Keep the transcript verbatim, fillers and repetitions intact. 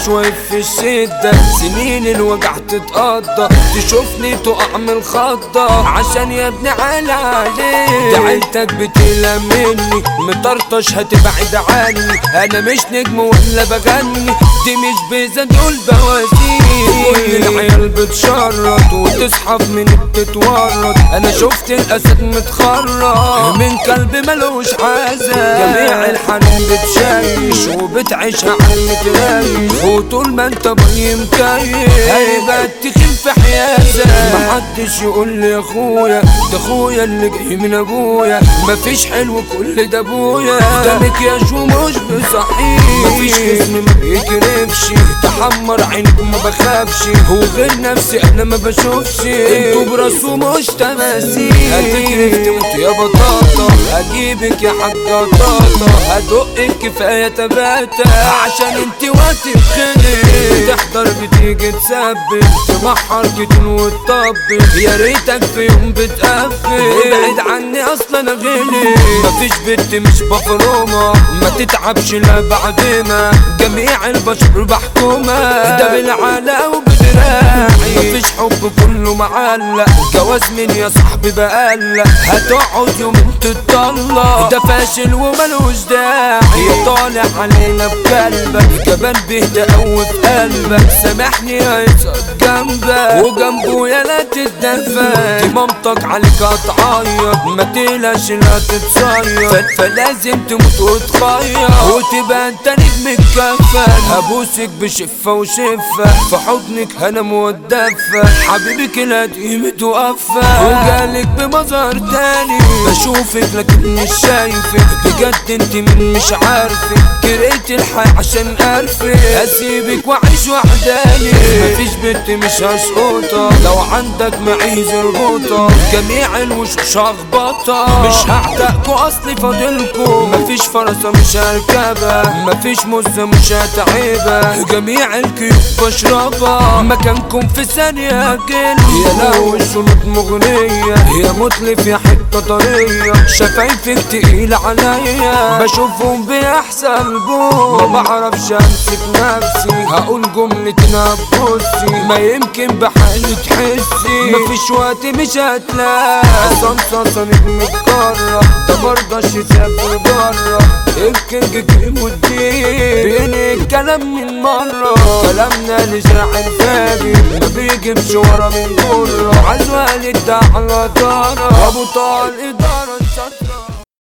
مش واقف في الشدة، سنين الوجع تتقضى، تشوفني تقع من الخضة عشان يا ابني عالي عليك. دي عيلتك بتقلق مني، مطرطش هتبعد عني، انا مش نجم ولا بغني، دي مش بيزا دول بوازيك. كل العيال بتشرط وتسحب من بتتورط، انا شفت الاسد متخرط من كلب ملوش عزا. جميع الحنين بتشيش وبتعيشها على المتريش، وطول ما انت باقي مكيف هيبقى تخين في حياتك. محدش يقول لي يا اخويا، ده اخويا اللي جاي من ابويا، مفيش حلو كل ده ابويا، ده مكياج ومش بصحيح، مفيش اسم ما بيكرفش، تحمر عينك وما بخافش، هو غير نفسي انا ما بشوفش، انتوا براسه مش تماثيل. هتكرف تموت يا بطاطا، هجيبك يا حاجة طاطا، هدقك كفاية تباتا عشان انت وقت بخلق، بتحضر بتيجي تسبب، تمحر كتن وتطبل، يا ريتك في يوم بتقفل، ابعد عني اصلا انا غلي، مفيش بنت مش بفرومة، ما تتعبش لا بعد ما جميع البشر بحكومة، ده بالعلا وبدراعي، مفيش حب كله معلق، جواز مين يا صاحبي بقلق، هتقعد يومين تتطلق، ده فاشل وملوش داعي، طالع علينا بقلبك، جبان بيهدى قوي في قلبك، سامحني هيصد جنبك وجنبه يا لا تتدفى، دي مامتك عليك هتعيط، ما تقلقش لا تتصير، فلازم تموت وتخير وتبقى انت نجم الكفن، هبوسك بشفة وشفة، في حضنك هنام واتدفى، حبيبك القديم توفى، وجالك بمظهر تاني، بشوفك لكن مش شايفك، بجد انت من مش عارفك، كرهت الحياة عشان اعرفك، هسيبك واعيش وحداني، مفيش بنت مش هشقطة، لو عندك معيز اربطة، جميع الوشوش هخبطة، مش هعتقكوا اصلي فاضلكوا، مفيش فرصة مش هركبها، مفيش مزة مش هتعيبها، جميع الكيوب بشربها، مكانكم في ثانية اجل، يا لو الشنط مغنية، يا متلف يا حتة طرية، شفايفك تقيل عليا، بشوفهم بأحسن بوم، ما بعرفش امسك نفسي، هقول جملة نبصي، ما يمكن بحالي تحسي، مفيش وقت مش هتلاقي، صنصة نجم متكرر، ده مرضاش يسافر برا، الكينج كريم والدين، بين الكلام من مرة، كلامنا لشاعر فاجر، ما بيجيبش ورا من جرة، عزوة للدعوة على طارة، ابو طارق